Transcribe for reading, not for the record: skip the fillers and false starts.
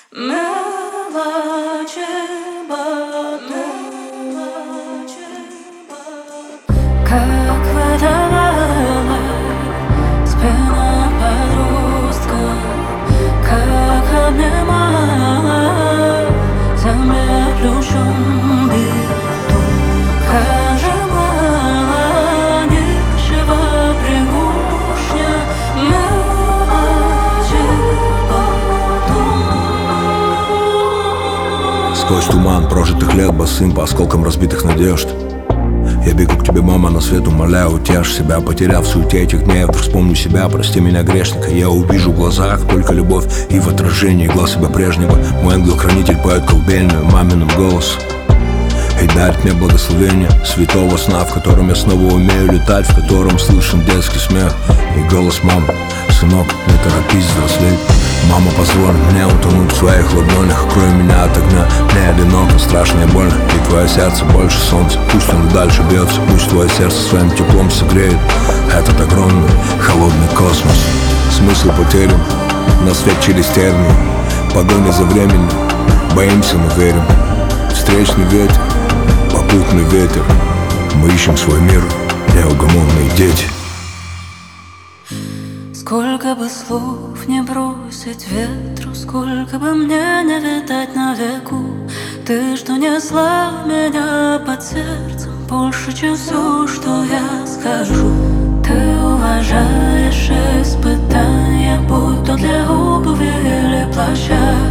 Как выдавала спина подростка, как обнимала замедлющим битум, оживала ничего пригушня, Сквозь туман прожитых лет босым по осколкам разбитых надежд я бегу к тебе, мама, на свет умоляю, утешь себя, потеряв в суете этих дней. Я вдруг вспомню себя, прости меня, грешника. Я увижу в глазах только любовь, и в отражении глаз себя прежнего мой ангел-хранитель поет колыбельную маминым голосом и дарит мне благословение святого сна, в котором я снова умею летать, в котором слышен детский смех и голос мамы: сынок, не торопись взрослеть. Мама, позволь мне утонуть в своих ладонях, укрой меня от огня. Мне одиноко, страшно и больно, и твое сердце больше солнца. Пусть оно дальше бьется, пусть твое сердце своим теплом согреет этот огромный, холодный космос. Смысл потерян, на свет через тернии, погоня за временем, боимся, но верим. Встречный ветер, попутный ветер, мы ищем свой мир, неугомонные дети. Сколько бы слов не бросить ветру, сколько бы мне не витать на веку, ты, что несла меня под сердцем больше, чем все, что я скажу. Ты уважаешь испытания, будь то для обуви или плаща.